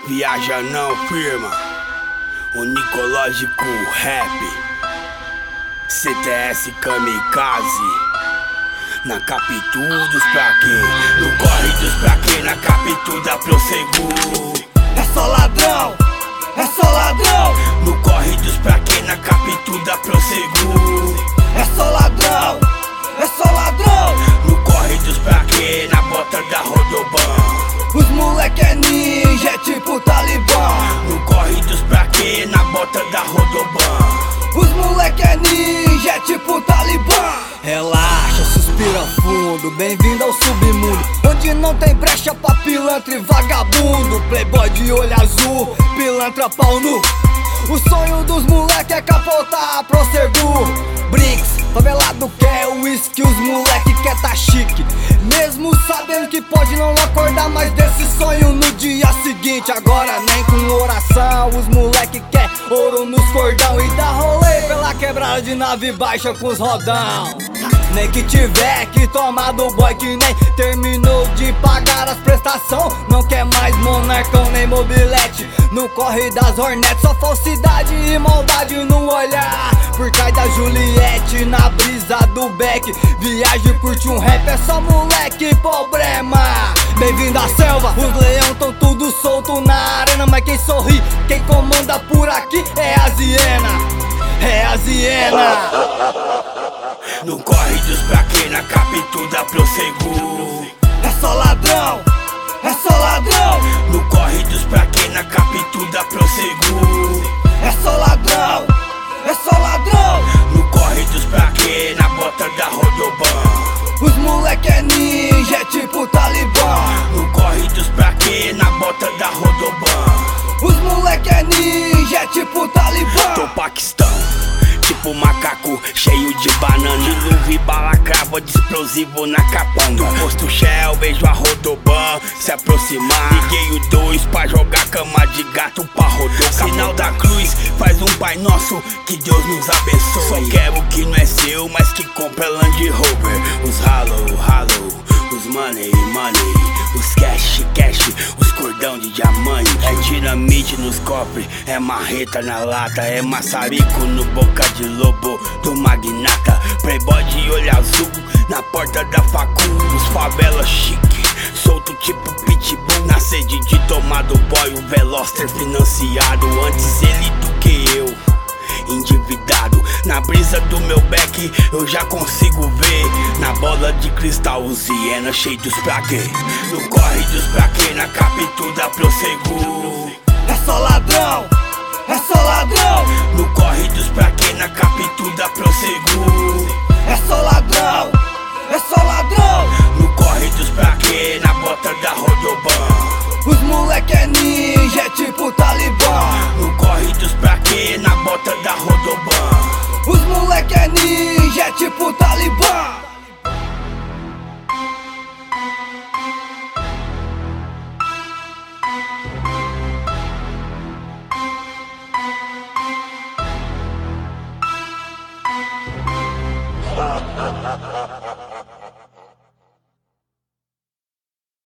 Viaja não firma, Unicológico Rap, CTS Kamikaze. Na Capitudos pra quê? No corre dos pra quê? Na Capituda Prossegu. É só ladrão, é só ladrão. No corre dos pra quê? Na Capituda Prossegu. É só ladrão, é só ladrão. No corre dos pra quê? Na bota da Rodoban. Os moleque é ninja, é tipo Talibã. No corre dos pra quê? Na bota da Rodoban. Os moleque é ninja, é tipo Talibã. Relaxa, suspira fundo, bem-vindo ao submundo, onde não tem brecha pra pilantra e vagabundo. Playboy de olho azul, pilantra pau nu. O sonho dos moleque é capotar a Prossegu. Brinks, favelado quer whisky, os moleque quer tá chique, mesmo sabendo que pode não acordar mais desse sonho no dia seguinte. Agora nem com oração, os moleque quer ouro nos cordão e dá rolê pela quebrada de nave baixa com os rodão. Nem que tiver que tomar do boy que nem terminou de pagar as prestações, não quer mais monarcão nem mobilete. No corre das Hornets, só falsidade e maldade no olhar. Por trás da Juliette, na brisa do Beck, viaja e curte um rap, é só moleque problema. Bem-vindo à selva, os leão tão tudo solto na arena, mas quem sorri, quem comanda por aqui é a hiena. É a hiena. No corre dos pra quê? Na Capituda Prossegu. É só ladrão, é só ladrão. No corre dos pra quê? Na Capituda Prossegu. É só ladrão, é só ladrão. No corre dos pra quê? Na bota da Rodoban. Os moleque é ninja, é tipo Talibã. No corre dos pra quê? Na bota da Rodoban. Os moleque é ninja, é tipo Talibã. Tô Paquistão, tipo macaco cheio de banana. De luva e balacrava de explosivo na capanga. Do posto Shell, vejo a Rodoban se aproximar. Liguei o 2 pra jogar cama de gato pra rodar. Sinal da cruz, faz um Pai Nosso, que Deus nos abençoe. Só quero o que não é seu, mas que compra Land Rover. Os ralo, os money, os cash, os cordão de diamante. É dinamite nos cofres, é marreta na lata, é maçarico no boca de lobo do magnata. Playboy de olho azul na porta da facu. Os favela chique, solto tipo pitbull. Na sede de tomar do boy, o Veloster financiado. Antes ele do que eu, endividado. Na brisa do meu beck eu já consigo ver. Na bola de cristal os hienas cheios dos pra quê? No corre dos pra quê? Na Capituda Prossegu. É só ladrão, é só ladrão. No corre dos pra quê? Na Capituda Prossegu. É só ladrão, é só ladrão. No corre dos pra quê? Na bota da Rodoban. Os moleque é ninja, é tipo Talibã. No corre dos pra quê? Na bota da Rodoban. Os moleque é ninja, é tipo Talibã. Ha ha ha.